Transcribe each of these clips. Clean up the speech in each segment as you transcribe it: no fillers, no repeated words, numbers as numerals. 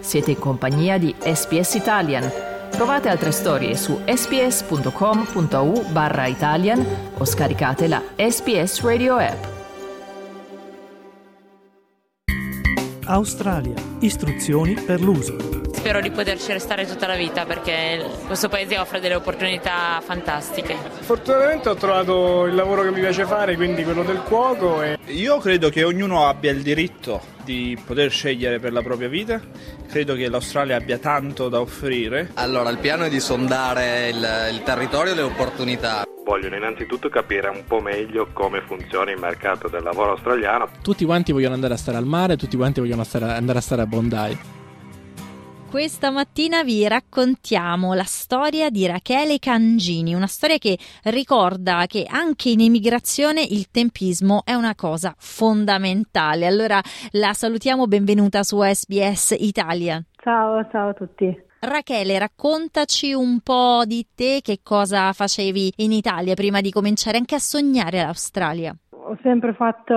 Siete in compagnia di SBS Italian. Trovate altre storie su sbs.com.au/Italian o scaricate la SBS Radio app. Australia. Istruzioni per l'uso. Spero di poterci restare tutta la vita perché questo paese offre delle opportunità fantastiche. Fortunatamente ho trovato il lavoro che mi piace fare, quindi quello del cuoco. Io credo che ognuno abbia il diritto di poter scegliere per la propria vita. Credo che l'Australia abbia tanto da offrire. Allora, il piano è di sondare il territorio e le opportunità. Vogliono innanzitutto capire un po' meglio come funziona il mercato del lavoro australiano. Tutti quanti vogliono andare a stare al mare, tutti quanti vogliono andare a stare a Bondi. Questa mattina vi raccontiamo la storia di Rachele Cangini, una storia che ricorda che anche in emigrazione il tempismo è una cosa fondamentale. Allora la salutiamo, benvenuta su SBS Italia. Ciao a tutti. Rachele, raccontaci un po' di te, che cosa facevi in Italia prima di cominciare anche a sognare l'Australia. Ho sempre fatto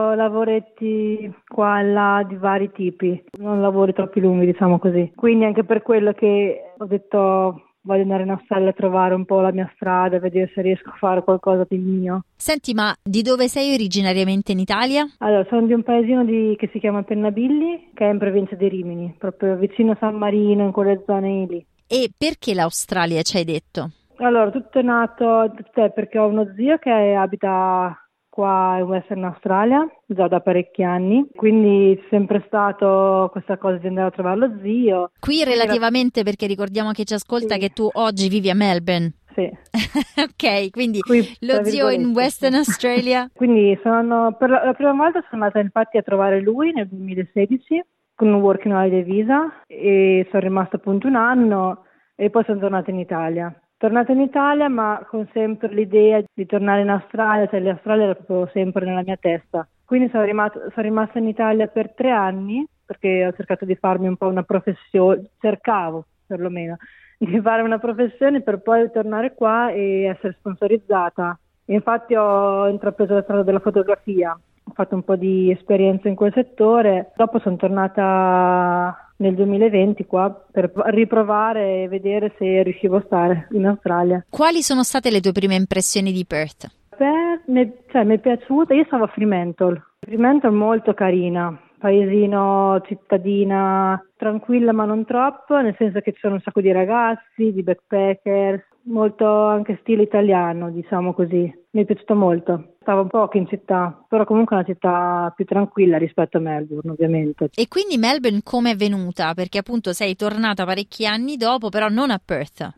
lavoretti qua e là di vari tipi, non lavori troppo lunghi, diciamo così. Quindi anche per quello che ho detto voglio andare in Australia a trovare un po' la mia strada, vedere se riesco a fare qualcosa di mio. Senti, ma di dove sei originariamente in Italia? Allora, sono di un paesino che si chiama Pennabilli, che è in provincia di Rimini, proprio vicino a San Marino, in quelle zone lì. E perché l'Australia, ci hai detto? Allora, tutto è nato perché ho uno zio che abita qua in Western Australia già da parecchi anni, quindi è sempre stato questa cosa di andare a trovare lo zio. Qui relativamente, perché ricordiamo che ci ascolta, sì, che tu oggi vivi a Melbourne. Sì. Ok, quindi qui, lo zio in Western Australia. Quindi per la prima volta sono andata infatti a trovare lui nel 2016 con un working holiday visa e sono rimasta appunto un anno e poi sono tornata in Italia. Tornata in Italia, ma con sempre l'idea di tornare in Australia, cioè l'Australia era proprio sempre nella mia testa. Quindi sono rimasta in Italia per 3 anni, perché ho cercato di farmi un po' una professione, cercavo perlomeno, di fare una professione per poi tornare qua e essere sponsorizzata. Infatti ho intrapreso la strada della fotografia, ho fatto un po' di esperienza in quel settore, dopo sono tornata nel 2020 qua per riprovare e vedere se riuscivo a stare in Australia. Quali sono state le tue prime impressioni di Perth? Mi è piaciuta, io stavo a Fremantle molto carina, paesino, cittadina tranquilla ma non troppo, nel senso che ci sono un sacco di ragazzi, di backpackers, molto anche stile italiano, diciamo così. Mi è piaciuto molto. Stavo poco in città, però comunque è una città più tranquilla rispetto a Melbourne, ovviamente. E quindi Melbourne come è venuta? Perché appunto sei tornata parecchi anni dopo, però non a Perth.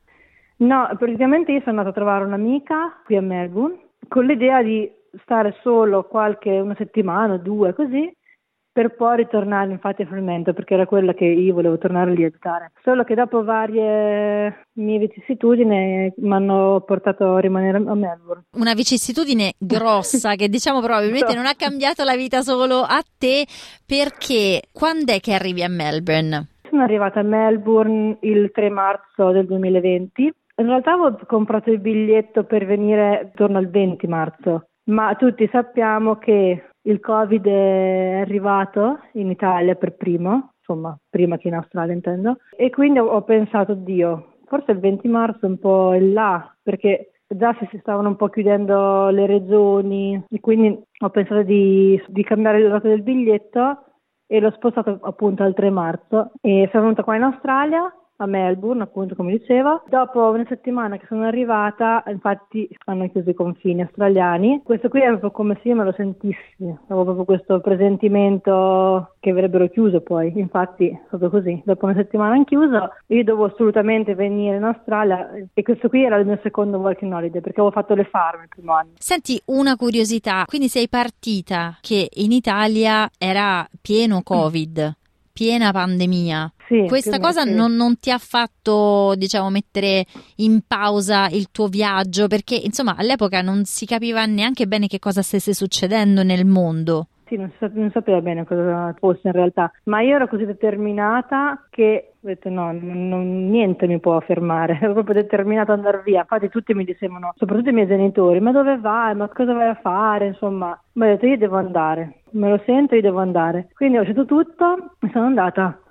No, praticamente io sono andata a trovare un'amica qui a Melbourne con l'idea di stare solo una settimana, 2, così, per poi ritornare infatti a Fremantle, perché era quella che io volevo tornare lì a abitare. Solo che dopo varie mie vicissitudini mi hanno portato a rimanere a Melbourne. Una vicissitudine grossa che diciamo probabilmente non ha cambiato la vita solo a te, perché quando è che arrivi a Melbourne? Sono arrivata a Melbourne il 3 marzo del 2020. In realtà avevo comprato il biglietto per venire intorno al 20 marzo, ma tutti sappiamo che il Covid è arrivato in Italia per primo, insomma, prima che in Australia intendo, e quindi ho pensato, Dio, forse il 20 marzo un po' è là, perché già si stavano un po' chiudendo le regioni, e quindi ho pensato di cambiare il dato del biglietto e l'ho spostato appunto al 3 marzo e sono venuta qua in Australia, a Melbourne, appunto, come dicevo. Dopo una settimana che sono arrivata, infatti hanno chiuso i confini australiani. Questo qui è proprio come se io me lo sentissi, avevo proprio questo presentimento che avrebbero chiuso poi. Infatti è proprio così, dopo una settimana hanno chiuso, io dovevo assolutamente venire in Australia e questo qui era il mio secondo working holiday perché avevo fatto le farm il primo anno. Senti, una curiosità, quindi sei partita che in Italia era pieno Covid, piena pandemia. Sì, questa cosa sì. non ti ha fatto, diciamo, mettere in pausa il tuo viaggio? Perché, insomma, all'epoca non si capiva neanche bene che cosa stesse succedendo nel mondo. Sì, non sapeva bene cosa fosse in realtà, ma io ero così determinata che ho detto no, niente mi può fermare, ero proprio determinata ad andare via. Infatti tutti mi dicevano, soprattutto i miei genitori, ma dove vai, ma cosa vai a fare, insomma. Ma ho detto io devo andare, me lo sento, io devo andare. Quindi ho scelto tutto e sono andata.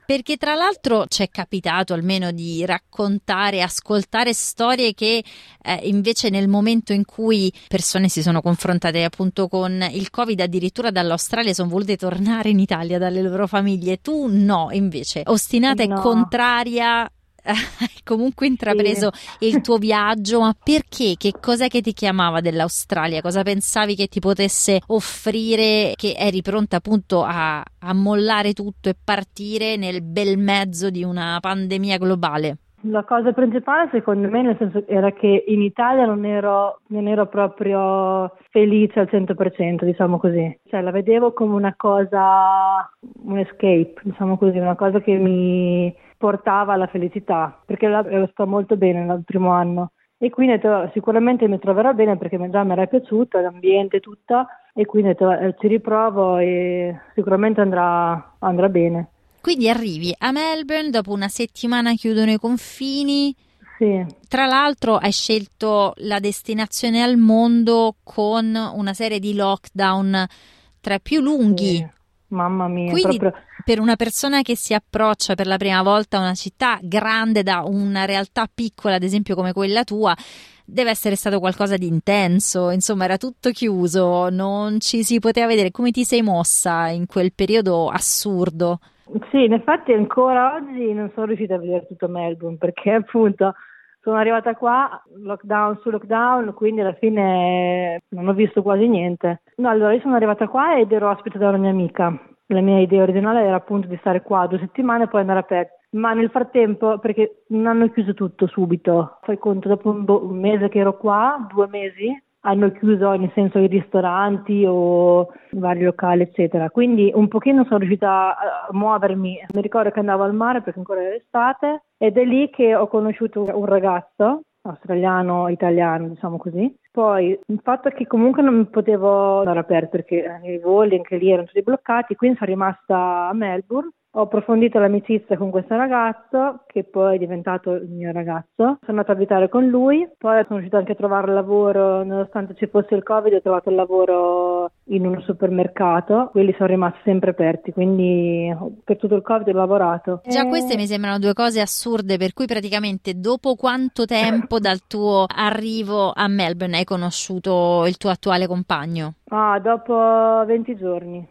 Perché tra l'altro ci è capitato almeno di raccontare, ascoltare storie che invece nel momento in cui persone si sono confrontate appunto con il Covid, addirittura dall'Australia sono volute tornare in Italia dalle loro famiglie. Tu no, invece, ostinata e contraria, hai comunque intrapreso il tuo viaggio. Ma perché? Che cos'è che ti chiamava dell'Australia? Cosa pensavi che ti potesse offrire, che eri pronta appunto a mollare tutto e partire nel bel mezzo di una pandemia globale? La cosa principale secondo me, nel senso, era che in Italia non ero proprio felice al 100%, diciamo così. Cioè la vedevo come una cosa, un escape, diciamo così, una cosa che mi portava alla felicità, perché ero stata molto bene nel primo anno e quindi sicuramente mi troverò bene perché già mi era piaciuto l'ambiente tutto, e quindi ci riprovo e sicuramente andrà bene. Quindi arrivi a Melbourne, dopo una settimana chiudono i confini. Sì. Tra l'altro hai scelto la destinazione al mondo con una serie di lockdown tra i più lunghi. Sì. Mamma mia. Quindi proprio... per una persona che si approccia per la prima volta a una città grande da una realtà piccola, ad esempio come quella tua, deve essere stato qualcosa di intenso. Insomma, era tutto chiuso, non ci si poteva vedere. Come ti sei mossa in quel periodo assurdo? Sì, in effetti ancora oggi non sono riuscita a vedere tutto Melbourne perché appunto sono arrivata qua, lockdown su lockdown, quindi alla fine non ho visto quasi niente. No, allora io sono arrivata qua ed ero ospite da una mia amica. La mia idea originale era appunto di stare qua 2 settimane e poi andare a Perth. Ma nel frattempo, perché non hanno chiuso tutto subito, fai conto, dopo un mese che ero qua, 2 mesi, hanno chiuso nel senso i ristoranti o vari locali eccetera, quindi un pochino sono riuscita a muovermi. Mi ricordo che andavo al mare perché ancora era estate ed è lì che ho conosciuto un ragazzo australiano, italiano, diciamo così. Poi il fatto è che comunque non potevo andare aperto perché i voli anche lì erano tutti bloccati, quindi sono rimasta a Melbourne. Ho approfondito l'amicizia con questo ragazzo, che poi è diventato il mio ragazzo. Sono andata a abitare con lui, poi sono riuscita anche a trovare lavoro, nonostante ci fosse il Covid, ho trovato il lavoro in un supermercato. Quelli sono rimasti sempre aperti, quindi per tutto il Covid ho lavorato. Già queste mi sembrano 2 cose assurde, per cui praticamente dopo quanto tempo dal tuo arrivo a Melbourne hai conosciuto il tuo attuale compagno? Dopo 20 giorni.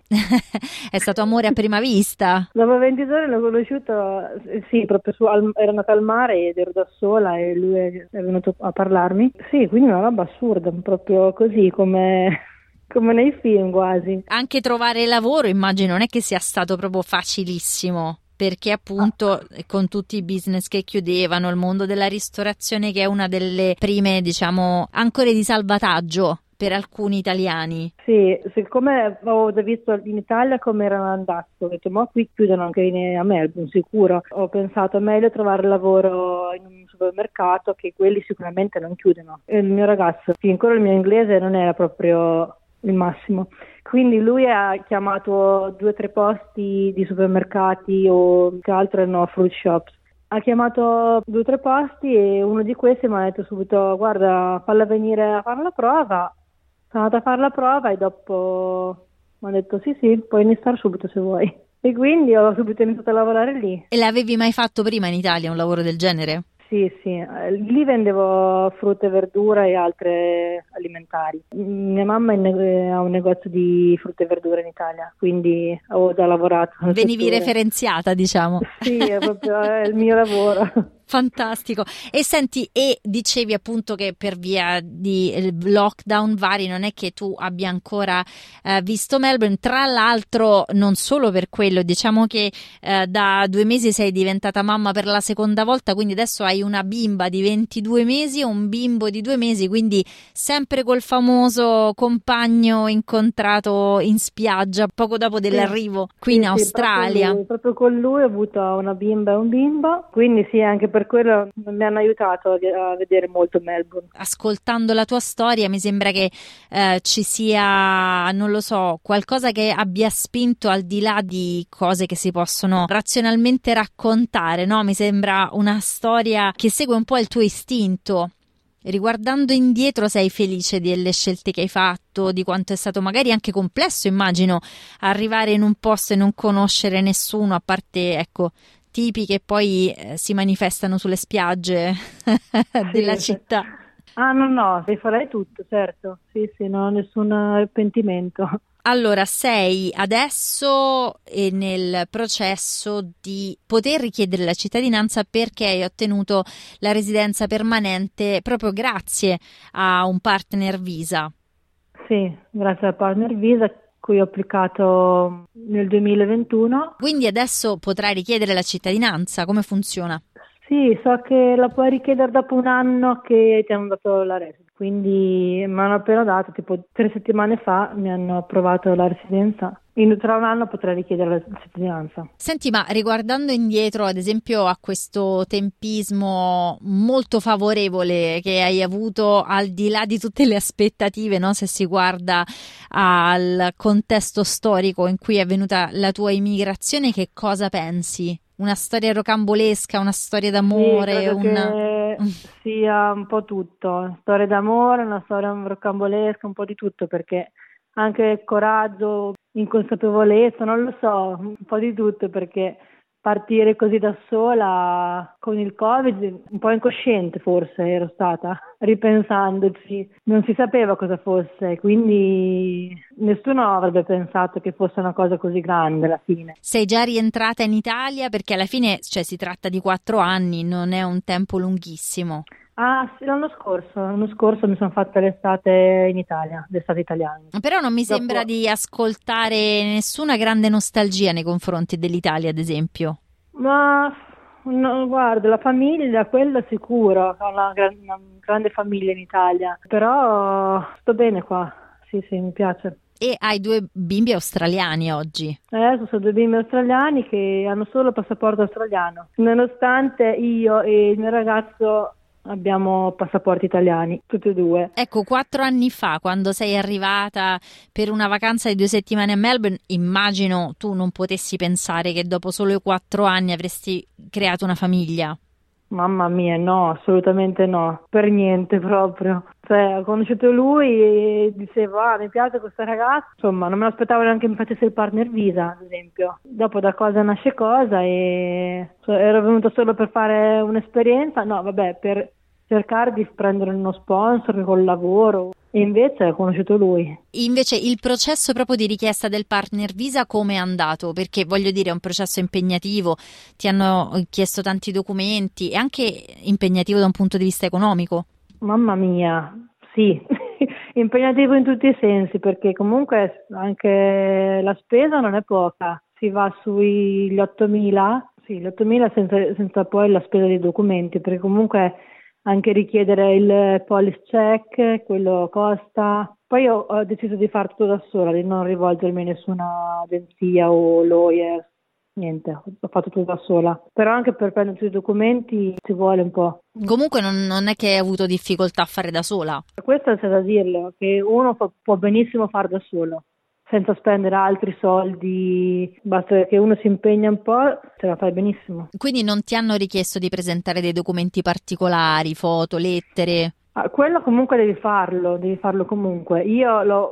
È stato amore a prima vista? Dopo 20 giorni l'ho conosciuto, sì, proprio ero andata al mare ed ero da sola e lui è venuto a parlarmi. Sì, quindi una roba assurda, proprio così come nei film quasi. Anche trovare lavoro immagino non è che sia stato proprio facilissimo, perché appunto con tutti i business che chiudevano, il mondo della ristorazione che è una delle prime, diciamo, ancore di salvataggio per alcuni italiani. Sì, siccome avevo già visto in Italia come erano andati, ho detto ma qui chiudono anche a Melbourne sicuro. Ho pensato meglio trovare lavoro in un supermercato, che quelli sicuramente non chiudono. E il mio ragazzo, sì, ancora il mio inglese non era proprio il massimo, quindi lui ha chiamato 2 o 3 posti di supermercati o che altro erano fruit shops. Ha chiamato 2 o 3 posti e uno di questi mi ha detto subito guarda, falla venire a fare la prova. Sono andata a fare la prova e dopo mi ha detto sì, puoi iniziare subito se vuoi. E quindi ho subito iniziato a lavorare lì. E l'avevi mai fatto prima in Italia un lavoro del genere? Sì, lì vendevo frutta e verdura e altre alimentari. Mia mamma ha un negozio di frutta e verdura in Italia, quindi avevo già lavorato. Venivi referenziata, diciamo. Sì, è proprio il mio lavoro. Fantastico. E senti, e dicevi appunto che per via di lockdown vari non è che tu abbia ancora visto Melbourne. Tra l'altro non solo per quello, diciamo che da 2 mesi sei diventata mamma per la seconda volta, quindi adesso hai una bimba di 22 mesi e un bimbo di 2 mesi, quindi sempre col famoso compagno incontrato in spiaggia poco dopo dell'arrivo qui in Australia. Proprio con lui ho avuto una bimba e un bimbo, quindi sì, anche per quello mi hanno aiutato a vedere molto Melbourne. Ascoltando la tua storia mi sembra che ci sia, non lo so, qualcosa che abbia spinto al di là di cose che si possono razionalmente raccontare, no? Mi sembra una storia che segue un po' il tuo istinto Riguardando indietro, sei felice delle scelte che hai fatto, di quanto è stato magari anche complesso, immagino, arrivare in un posto e non conoscere nessuno, a parte, ecco, tipi che poi si manifestano sulle spiagge della città. No, rifarei tutto, certo. Sì, non ho nessun arrepentimento. Allora, sei adesso nel processo di poter richiedere la cittadinanza perché hai ottenuto la residenza permanente proprio grazie a un partner visa. Sì, grazie al partner visa cui ho applicato nel 2021. Quindi adesso potrai richiedere la cittadinanza, come funziona? Sì, so che la puoi richiedere dopo un anno che ti hanno dato la residenza, quindi mi hanno appena dato, tipo 3 settimane fa mi hanno approvato la residenza. Tra un anno potrei richiedere la cittadinanza. Senti, ma riguardando indietro, ad esempio, a questo tempismo molto favorevole che hai avuto, al di là di tutte le aspettative, no? Se si guarda al contesto storico in cui è avvenuta la tua immigrazione, che cosa pensi? Una storia rocambolesca, una storia d'amore? Sì, credo che sia un po' tutto, storia d'amore, una storia rocambolesca, un po' di tutto, perché anche coraggio, inconsapevolezza, non lo so, un po' di tutto, perché partire così da sola con il Covid, un po' incosciente forse ero stata, ripensandoci, non si sapeva cosa fosse, quindi nessuno avrebbe pensato che fosse una cosa così grande alla fine. Sei già rientrata in Italia? Perché alla fine, cioè, si tratta di 4 anni, non è un tempo lunghissimo. Ah sì, l'anno scorso mi sono fatta l'estate in Italia, l'estate italiana. Però non mi sembra di ascoltare nessuna grande nostalgia nei confronti dell'Italia, ad esempio. Ma no, guarda, la famiglia, quella sicuro, ho una grande famiglia in Italia, però sto bene qua, sì, mi piace. E hai 2 bimbi australiani oggi? Sono 2 bimbi australiani che hanno solo il passaporto australiano, nonostante io e il mio ragazzo abbiamo passaporti italiani, tutti e 2. Ecco, 4 anni fa, quando sei arrivata per una vacanza di 2 settimane a Melbourne, immagino tu non potessi pensare che dopo solo 4 anni avresti creato una famiglia. Mamma mia, no, assolutamente no, per niente proprio. Cioè, ho conosciuto lui e dicevo, mi piace questa ragazza, insomma, non me l'aspettavo neanche mi facesse il partner visa, ad esempio. Dopo da cosa nasce cosa e ero venuta solo per fare un'esperienza, no, vabbè, per cercare di prendere uno sponsor col lavoro. E invece ho conosciuto lui. Invece il processo proprio di richiesta del partner visa come è andato? Perché voglio dire è un processo impegnativo, ti hanno chiesto tanti documenti e anche impegnativo da un punto di vista economico. Mamma mia, sì, impegnativo in tutti i sensi perché comunque anche la spesa non è poca, si va sugli 8.000, sì, gli 8.000 senza poi la spesa dei documenti perché comunque anche richiedere il police check, quello costa. Poi ho deciso di fare tutto da sola, di non rivolgermi a nessuna agenzia o lawyer, niente, ho fatto tutto da sola. Però anche per prendere tutti i documenti ci vuole un po'. Comunque non è che hai avuto difficoltà a fare da sola? Questo c'è da dirlo, che uno può benissimo fare da solo, senza spendere altri soldi, basta che uno si impegna un po', ce la fai benissimo. Quindi non ti hanno richiesto di presentare dei documenti particolari, foto, lettere? Quello comunque devi farlo comunque. Io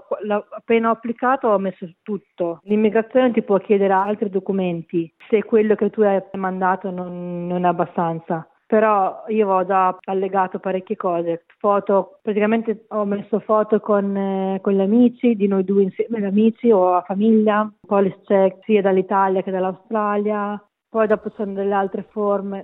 appena ho applicato ho messo tutto. L'immigrazione ti può chiedere altri documenti se quello che tu hai mandato non è abbastanza. Però io ho già allegato parecchie cose, foto, praticamente ho messo foto con gli amici, di noi 2 insieme, amici o a famiglia, police check sia dall'Italia che dall'Australia, poi dopo sono delle altre forme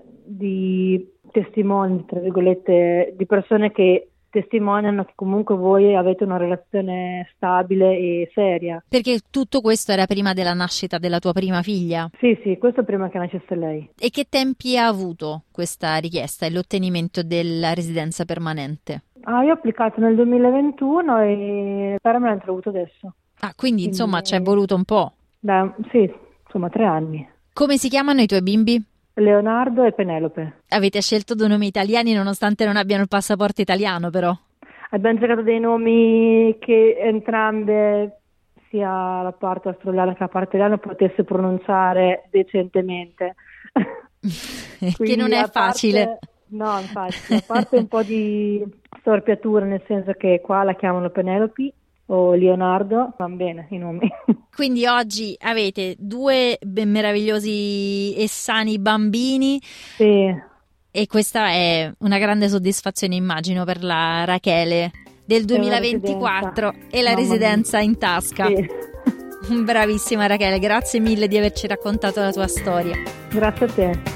di testimoni, tra virgolette, di persone che testimoniano che comunque voi avete una relazione stabile e seria. Perché tutto questo era prima della nascita della tua prima figlia? Sì, questo prima che nascesse lei. E che tempi ha avuto questa richiesta e l'ottenimento della residenza permanente? Io ho applicato nel 2021 e permanente l'ho avuto adesso. Quindi insomma ci è voluto un po'. Sì, insomma 3 anni. Come si chiamano i tuoi bimbi? Leonardo e Penelope. Avete scelto 2 nomi italiani nonostante non abbiano il passaporto italiano, però? Abbiamo cercato dei nomi che entrambe, sia la parte australiana che la parte italiana, potesse pronunciare decentemente. Che non è facile. No, infatti, a parte un po' di storpiatura, nel senso che qua la chiamano Penelope o Leonardo, van bene i nomi. Quindi oggi avete 2 meravigliosi e sani bambini. Sì. E questa è una grande soddisfazione, immagino, per la Rachele del 2024 e la residenza in tasca. Sì. Bravissima Rachele, grazie mille di averci raccontato la tua storia. Grazie a te.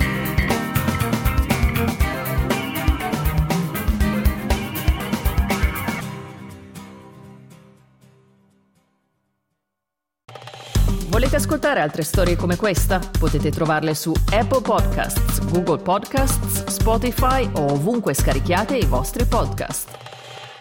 Volete ascoltare altre storie come questa? Potete trovarle su Apple Podcasts, Google Podcasts, Spotify o ovunque scarichiate i vostri podcast.